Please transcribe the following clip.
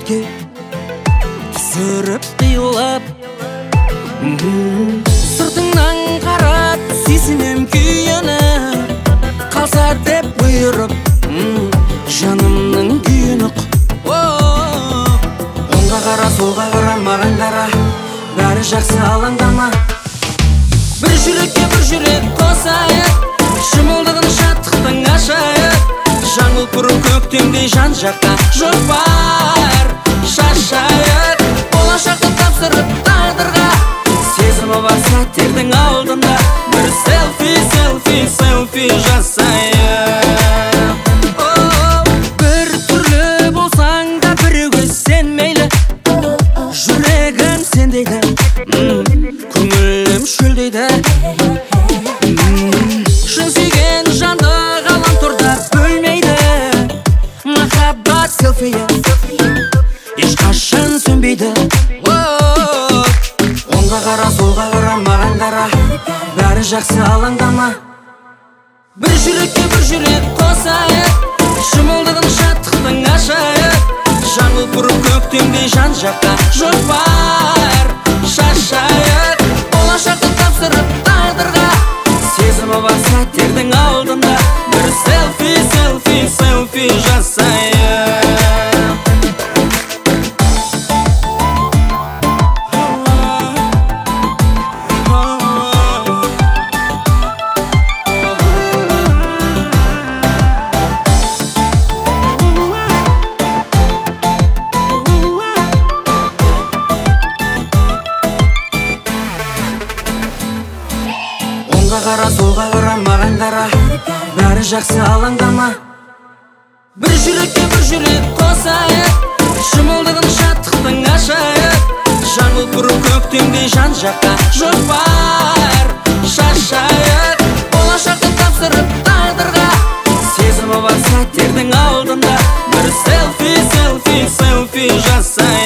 суретке түсіріп қиылып, сыртыңнан қарап сүйсінем күйініп, қалса деп бұйырып жанымның күйін ұқ. Оңға қара, солға қара, маған қара, бәрі жақсы, алаңдама. Бір жүрекке бір жүрек қосайық, шымылдығын шаттықтың ашайық. Жаңыл құрып көктемдей жан жаққа жоспар шашайық. Болашақты тапсырып тағдырға, сезімі бар сәттердің алдында бір селфи жасайық. Бір түрлі болсаң да біреуге сен мейлі, жүрегім сен дейді, көңілім шөлдейді. Шын сүйген жанды ғаламторда бөлмейді, махаббат селфиі ешқашан сөнбейді. Оңға қара, солға қара, маған қара, бәрі жақсы, алаңдама. Бір жүрекке бір жүрек қосайық, шымылдығын шаттықтың ашайық. Жаңыл құрып көктемдей жан жаққа жоспар шашайық. Болашақты тапсырып тағдырға, сезімі бар сәттердің алдында бір селфи жасайық. Оңға қара, солға қара, маған қара, бәрі жақсы, алаңдама. Бір жүрекке бір жүрек қосайық, шымылдығын шаттықтың ашайық. Жаңыл құрып көктемдей жан жаққа жоспар шашайық. Болашақты тапсырып тағдырға, сезімі бар сәттердің алдында бір селфи жасайық.